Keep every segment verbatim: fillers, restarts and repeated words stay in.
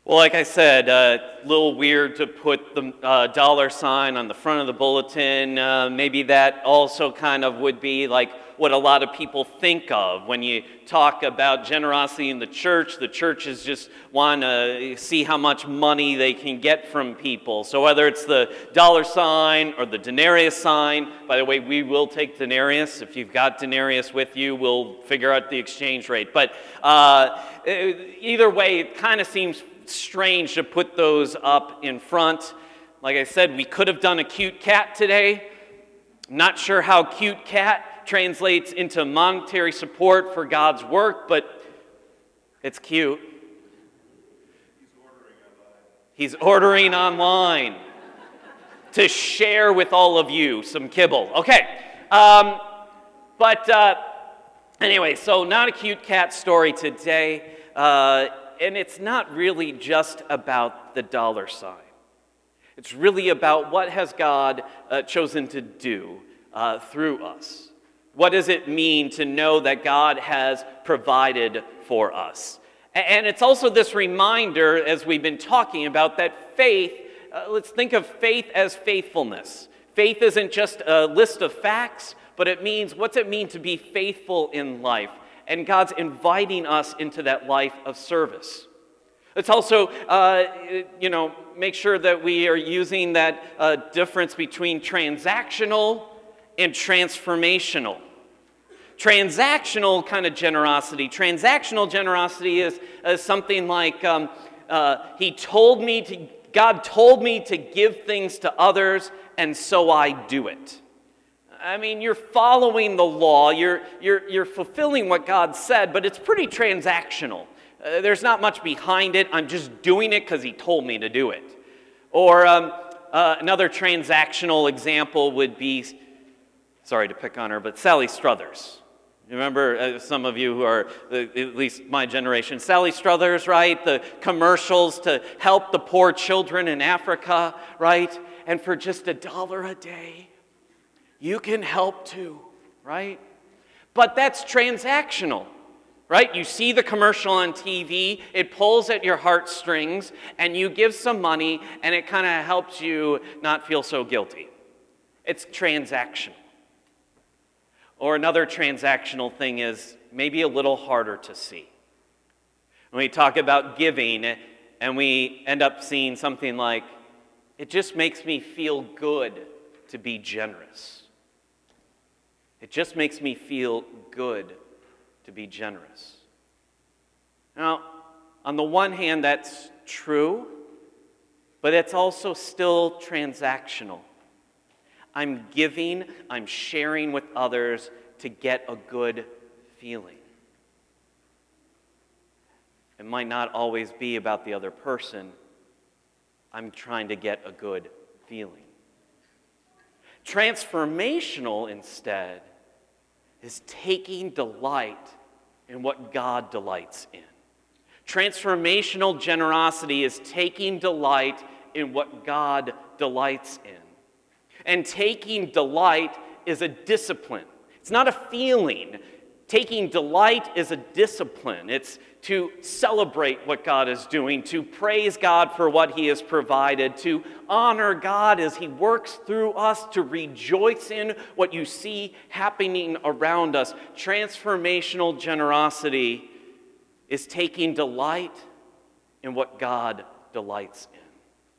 Well, like I said, a uh, little weird to put the uh, dollar sign on the front of the bulletin. Uh, maybe that also kind of would be like what a lot of people think of when you talk about generosity in the church. The churches just want to see how much money they can get from people. So whether it's the dollar sign or the denarius sign, by the way, we will take denarius. If you've got denarius with you, we'll figure out the exchange rate. But uh, either way, it kind of seems strange to put those up in front. Like I said, we could have done a cute cat today. Not sure how cute cat translates into monetary support for God's work, but it's cute. He's ordering online to share with all of you some kibble. Okay, um, but uh, anyway, so not a cute cat story today. Uh, And it's not really just about the dollar sign. It's really about what has God uh, chosen to do uh, through us. What does it mean to know that God has provided for us? And it's also this reminder, as we've been talking about, that faith, uh, let's think of faith as faithfulness. Faith isn't just a list of facts, but it means, what's it mean to be faithful in life? And God's inviting us into that life of service. Let's also, uh, you know, make sure that we are using that uh, difference between transactional and transformational. Transactional kind of generosity. Transactional generosity is, is something like, um, uh, he told me to, God told me to give things to others, and so I do it. I mean, you're following the law, you're, you're, you're fulfilling what God said, but it's pretty transactional. Uh, there's not much behind it. I'm just doing it because he told me to do it. Or um, uh, another transactional example would be, sorry to pick on her, but Sally Struthers. Remember, uh, some of you who are, uh, at least my generation, Sally Struthers, right? The commercials to help the poor children in Africa, right? And for just a dollar a day, you can help too, right? But that's transactional, right? You see the commercial on T V, it pulls at your heartstrings, and you give some money, and it kind of helps you not feel so guilty. It's transactional. Or another transactional thing is maybe a little harder to see. When we talk about giving, and we end up seeing something like, it just makes me feel good to be generous. It just makes me feel good to be generous. Now, on the one hand, that's true, but it's also still transactional. I'm giving, I'm sharing with others to get a good feeling. It might not always be about the other person. I'm trying to get a good feeling. Transformational, instead, is taking delight in what God delights in. Transformational generosity is taking delight in what God delights in. And taking delight is a discipline. It's not a feeling. Taking delight is a discipline. It's to celebrate what God is doing, to praise God for what he has provided, to honor God as he works through us, to rejoice in what you see happening around us. Transformational generosity is taking delight in what God delights in.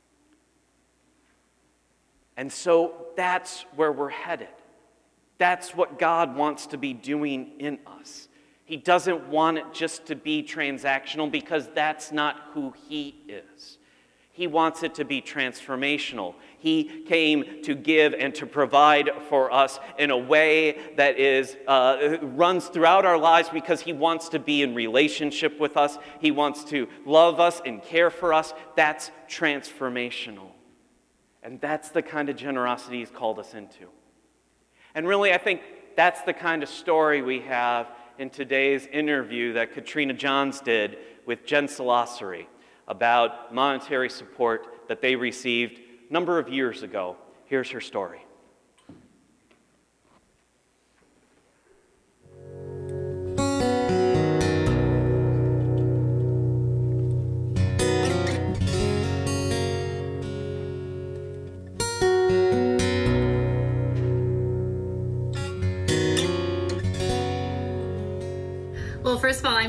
And so that's where we're headed. That's what God wants to be doing in us. He doesn't want it just to be transactional because that's not who he is. He wants it to be transformational. He came to give and to provide for us in a way that is uh, runs throughout our lives because he wants to be in relationship with us. He wants to love us and care for us. That's transformational. And that's the kind of generosity he's called us into. And really, I think that's the kind of story we have in today's interview that Katrina Johns did with Jen Salasari about monetary support that they received a number of years ago. Here's her story.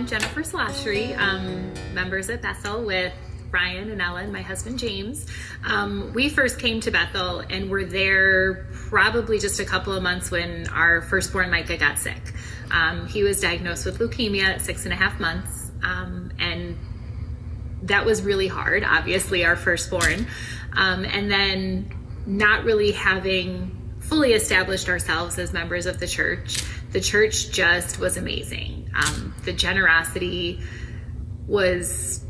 I'm Jennifer Slashry, um, members at Bethel with Brian and Ellen, my husband James. Um, we first came to Bethel and were there probably just a couple of months when our firstborn Micah got sick. Um, he was diagnosed with leukemia at six and a half months, um, and that was really hard, obviously, our firstborn. Um, and then not really having fully established ourselves as members of the church, the church just was amazing. Um, the generosity was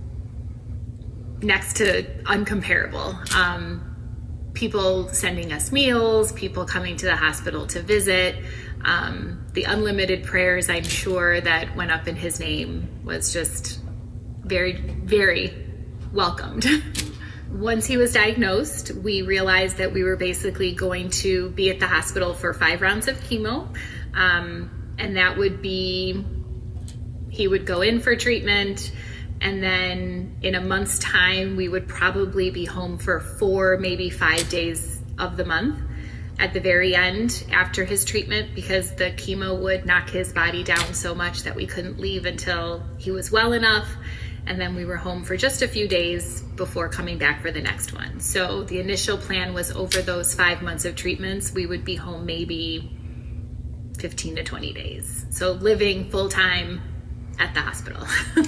next to uncomparable. Um, people sending us meals, people coming to the hospital to visit, um, the unlimited prayers, I'm sure, that went up in his name was just very, very welcomed. Once he was diagnosed, we realized that we were basically going to be at the hospital for five rounds of chemo. Um, and that would be, he would go in for treatment, and then in a month's time, we would probably be home for four, maybe five days of the month at the very end after his treatment, because the chemo would knock his body down so much that we couldn't leave until he was well enough. And then we were home for just a few days before coming back for the next one. So the initial plan was over those five months of treatments, we would be home maybe fifteen to twenty days. So living full time at the hospital.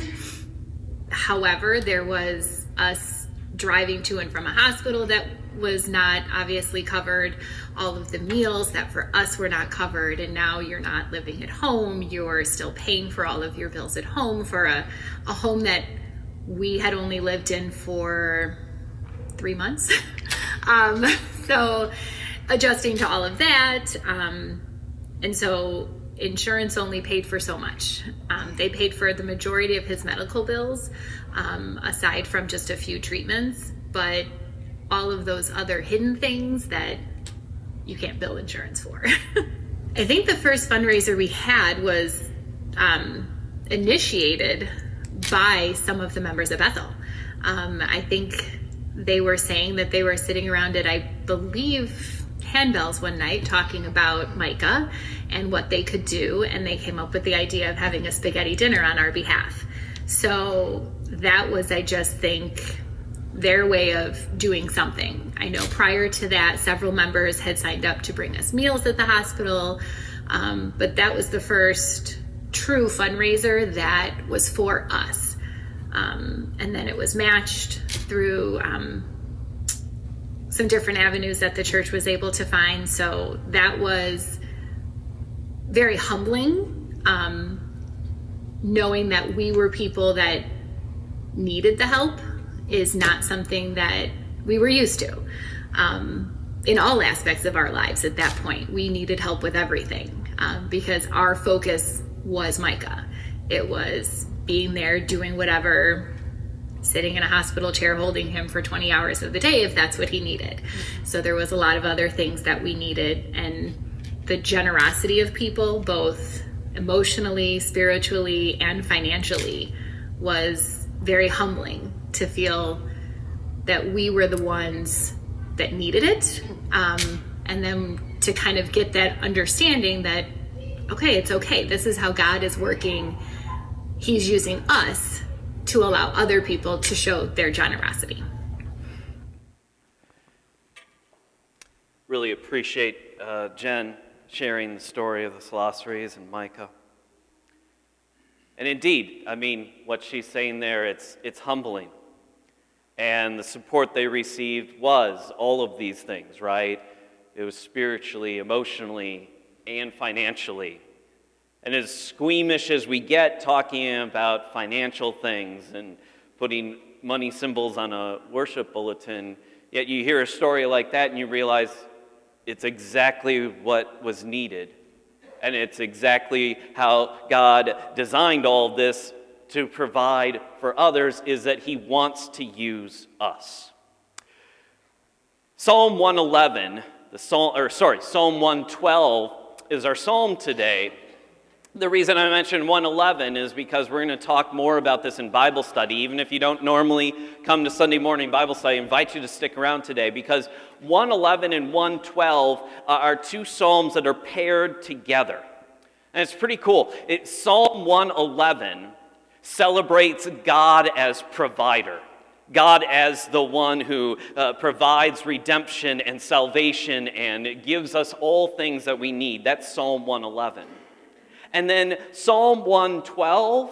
However, there was us driving to and from a hospital that was not obviously covered, all of the meals that for us were not covered, and now you're not living at home, you're still paying for all of your bills at home for a, a home that we had only lived in for three months. um, so adjusting to all of that, um, and so insurance only paid for so much. Um, they paid for the majority of his medical bills, um, aside from just a few treatments, but all of those other hidden things that you can't bill insurance for. I think the first fundraiser we had was um, initiated by some of the members of Bethel. Um, I think they were saying that they were sitting around at, I believe, handbells one night talking about Micah and what they could do, and they came up with the idea of having a spaghetti dinner on our behalf. So that was, I just think, their way of doing something. I know prior to that, several members had signed up to bring us meals at the hospital, um, but that was the first true fundraiser that was for us. Um, and then it was matched through um, some different avenues that the church was able to find. So that was very humbling, um, knowing that we were people that needed the help is not something that we were used to. Um, in all aspects of our lives at that point, we needed help with everything, um, because our focus was Micah. It was being there, doing whatever, sitting in a hospital chair holding him for twenty hours of the day if that's what he needed. So there was a lot of other things that we needed, and the generosity of people, both emotionally, spiritually, and financially, was very humbling to feel that we were the ones that needed it. Um, and then to kind of get that understanding that, okay, it's okay. This is how God is working. He's using us to allow other people to show their generosity. Really appreciate uh, Jen sharing the story of the Slosseries and Micah. And indeed, I mean, what she's saying there, it's it's humbling. And the support they received was all of these things, right? It was spiritually, emotionally, and financially. And as squeamish as we get talking about financial things and putting money symbols on a worship bulletin, yet you hear a story like that and you realize it's exactly what was needed. And it's exactly how God designed all of this to provide for others, is that he wants to use us. Psalm one eleven, the psalm, or sorry, Psalm one twelve is our psalm today. The reason I mentioned one eleven is because we're going to talk more about this in Bible study. Even if you don't normally come to Sunday morning Bible study, I invite you to stick around today, because one eleven and one twelve are two psalms that are paired together. And it's pretty cool. It, Psalm one eleven celebrates God as provider, God as the one who uh, provides redemption and salvation and gives us all things that we need. That's Psalm one eleven. And then Psalm one twelve,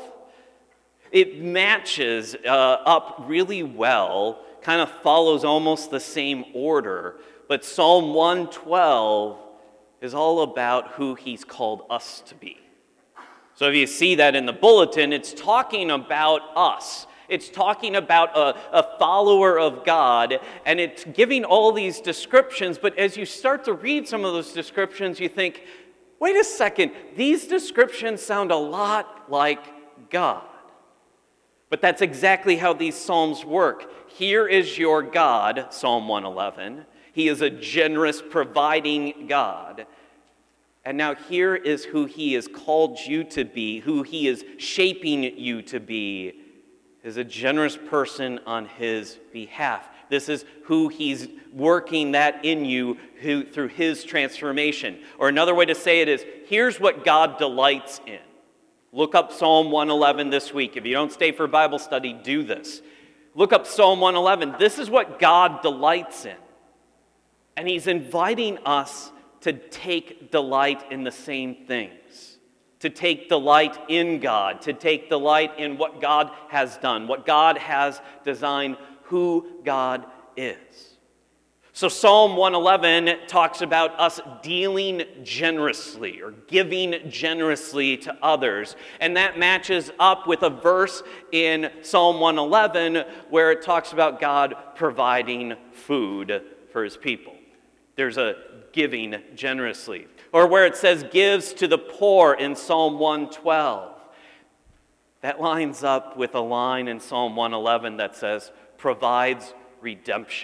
it matches uh, up really well, kind of follows almost the same order, but Psalm one twelve is all about who he's called us to be. So if you see that in the bulletin, it's talking about us. It's talking about a, a follower of God, and it's giving all these descriptions, but as you start to read some of those descriptions, you think, wait a second, these descriptions sound a lot like God. But that's exactly how these Psalms work. Here is your God, Psalm one eleven. He is a generous, providing God. And now here is who he has called you to be, who he is shaping you to be, is a generous person on his behalf. This is who he's working that in you who, through his transformation. Or another way to say it is, here's what God delights in. Look up Psalm one eleven this week. If you don't stay for Bible study, do this. Look up Psalm one eleven. This is what God delights in. And he's inviting us to take delight in the same things, to take delight in God, to take delight in what God has done, what God has designed, who God is. So Psalm one eleven talks about us dealing generously or giving generously to others. And that matches up with a verse in Psalm one eleven where it talks about God providing food for his people. There's a giving generously. Or where it says gives to the poor in Psalm one twelve. That lines up with a line in Psalm one eleven that says provides redemption.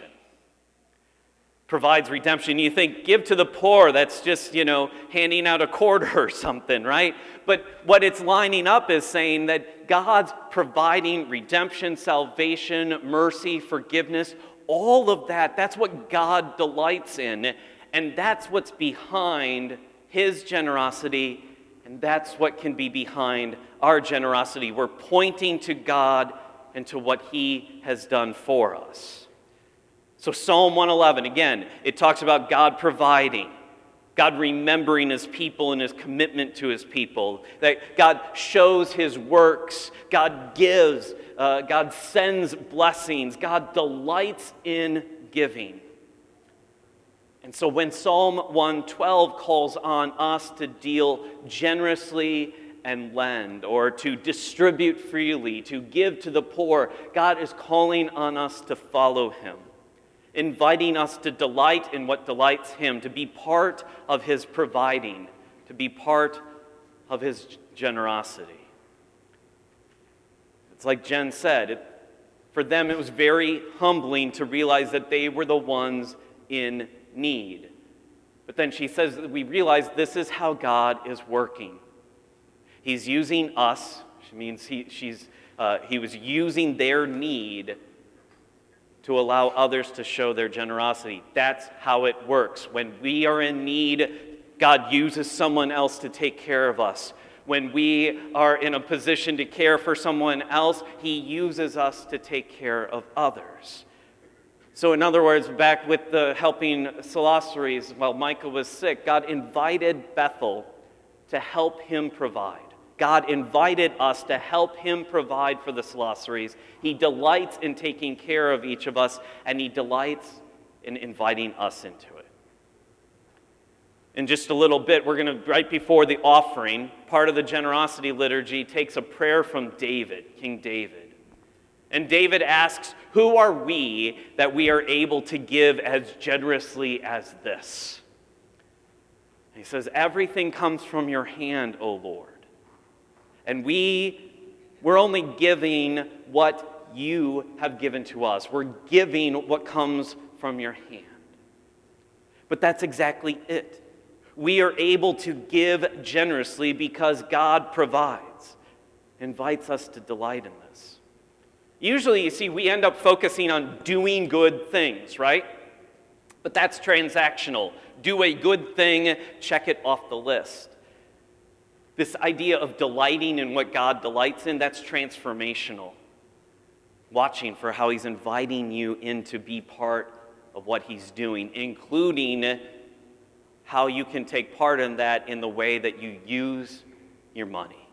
Provides redemption. You think, give to the poor, that's just, you know, handing out a quarter or something, right? But what it's lining up is saying that God's providing redemption, salvation, mercy, forgiveness, all of that, that's what God delights in. And that's what's behind his generosity, and that's what can be behind our generosity. We're pointing to God and to what he has done for us. So Psalm one eleven, again, it talks about God providing, God remembering his people and his commitment to his people, that God shows his works, God gives, uh, God sends blessings, God delights in giving. And so when Psalm one twelve calls on us to deal generously and lend, or to distribute freely, to give to the poor, God is calling on us to follow him, inviting us to delight in what delights him, to be part of his providing, to be part of his generosity. It's like Jen said, it, for them it was very humbling to realize that they were the ones in need. But then she says that we realize this is how God is working. He's using us. She means he, she's, uh, he was using their need to allow others to show their generosity. That's how it works. When we are in need, God uses someone else to take care of us. When we are in a position to care for someone else, he uses us to take care of others. So in other words, back with the helping Solaceries, while Micah was sick, God invited Bethel to help him provide. God invited us to help him provide for the Solaceries. He delights in taking care of each of us, and he delights in inviting us into it. In just a little bit, we're going to, right before the offering, part of the generosity liturgy takes a prayer from David, King David. And David asks, who are we that we are able to give as generously as this? And he says, everything comes from your hand, O Lord. And we, we're only giving what you have given to us. We're giving what comes from your hand. But that's exactly it. We are able to give generously because God provides, invites us to delight in this. Usually, you see, we end up focusing on doing good things, right? But that's transactional. Do a good thing, check it off the list. This idea of delighting in what God delights in, that's transformational. Watching for how he's inviting you in to be part of what he's doing, including how you can take part in that in the way that you use your money.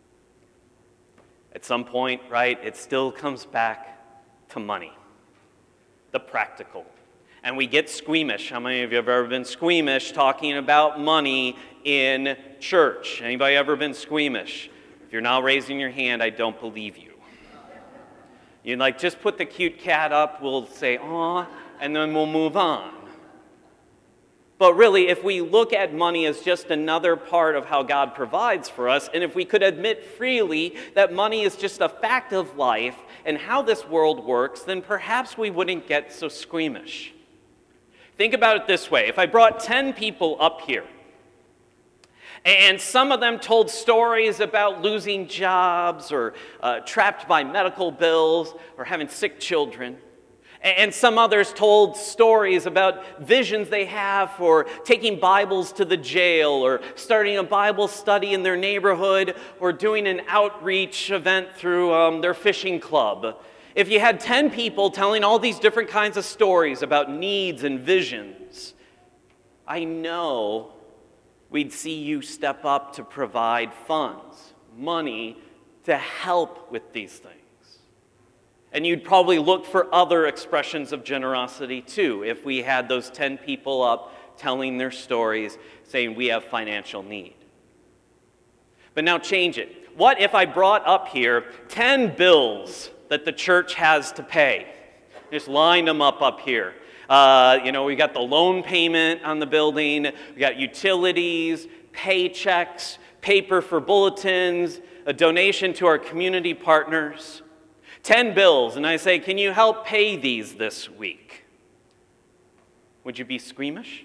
At some point, right, it still comes back to money, the practical. And we get squeamish. How many of you have ever been squeamish talking about money in church? Anybody ever been squeamish? If you're not raising your hand, I don't believe you. You're like, just put the cute cat up, we'll say, aw, and then we'll move on. But really, if we look at money as just another part of how God provides for us, and if we could admit freely that money is just a fact of life and how this world works, then perhaps we wouldn't get so squeamish. Think about it this way. If I brought ten people up here, and some of them told stories about losing jobs or uh, trapped by medical bills or having sick children, and some others told stories about visions they have for taking Bibles to the jail or starting a Bible study in their neighborhood or doing an outreach event through um, their fishing club. If you had ten people telling all these different kinds of stories about needs and visions, I know we'd see you step up to provide funds, money, to help with these things. And you'd probably look for other expressions of generosity too, if we had those ten people up telling their stories, saying we have financial need. But now change it. What if I brought up here ten bills that the church has to pay? Just lined them up up here. Uh, you know, we got the loan payment on the building, we got utilities, paychecks, paper for bulletins, a donation to our community partners. Ten bills, and I say, can you help pay these this week? Would you be squeamish?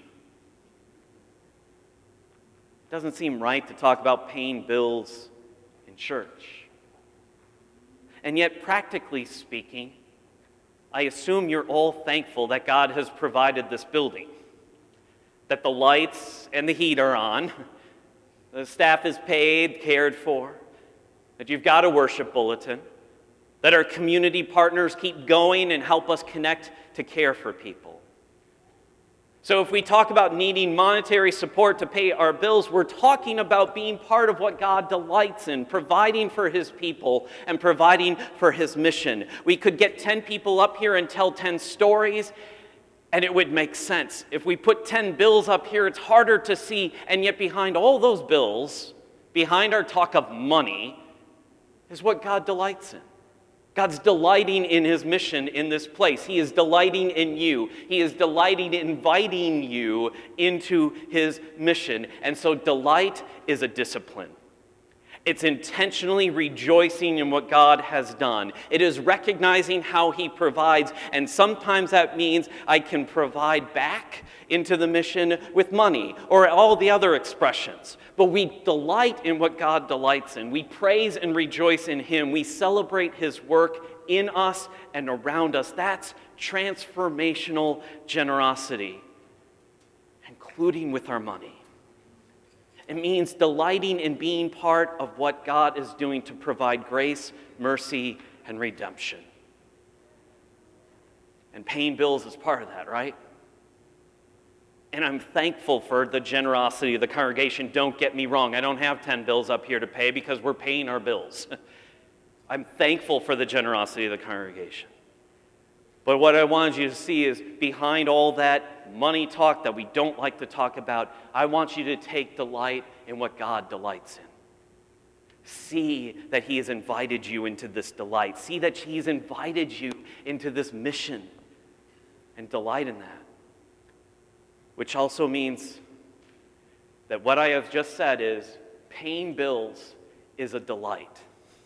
Doesn't seem right to talk about paying bills in church. And yet, practically speaking, I assume you're all thankful that God has provided this building, that the lights and the heat are on, the staff is paid, cared for, that you've got a worship bulletin, that our community partners keep going and help us connect to care for people. So if we talk about needing monetary support to pay our bills, we're talking about being part of what God delights in, providing for his people and providing for his mission. We could get ten people up here and tell ten stories, and it would make sense. If we put ten bills up here, it's harder to see, and yet behind all those bills, behind our talk of money, is what God delights in. God's delighting in his mission in this place. He is delighting in you. He is delighting in inviting you into his mission. And so delight is a discipline. It's intentionally rejoicing in what God has done. It is recognizing how he provides, and sometimes that means I can provide back into the mission with money or all the other expressions. But we delight in what God delights in. We praise and rejoice in him. We celebrate his work in us and around us. That's transformational generosity, including with our money. It means delighting in being part of what God is doing to provide grace, mercy, and redemption. And paying bills is part of that, right? And I'm thankful for the generosity of the congregation. Don't get me wrong. I don't have ten bills up here to pay because we're paying our bills. I'm thankful for the generosity of the congregation. But what I wanted you to see is behind all that money talk that we don't like to talk about, I want you to take delight in what God delights in. See that he has invited you into this delight. See that he's invited you into this mission, and delight in that. Which also means that what I have just said is paying bills is a delight.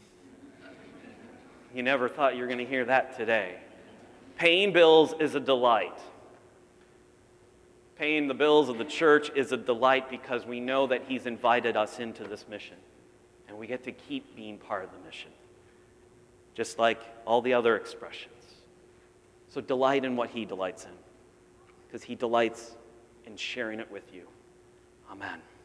You never thought you were going to hear that today. Paying bills is a delight. Paying the bills of the church is a delight because we know that he's invited us into this mission. And we get to keep being part of the mission, just like all the other expressions. So delight in what he delights in, because he delights in sharing it with you. Amen.